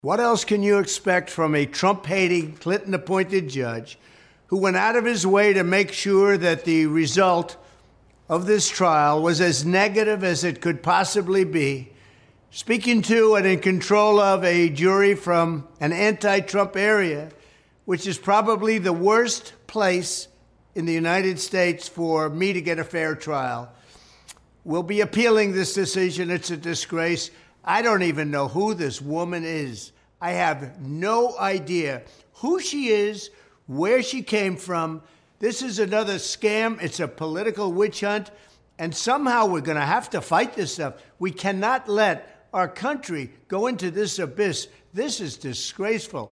What else can you expect from a Trump-hating, Clinton-appointed judge who went out of his way to make sure that the result of this trial was as negative as it could possibly be, speaking to and in control of a jury from an anti-Trump area, which is probably the worst place in the United States for me to get a fair trial? We'll be appealing this decision. It's a disgrace. I don't even know who this woman is. I have no idea who she is, where she came from. This is another scam. It's a political witch hunt. And somehow we're going to have to fight this stuff. We cannot let our country go into this abyss. This is disgraceful.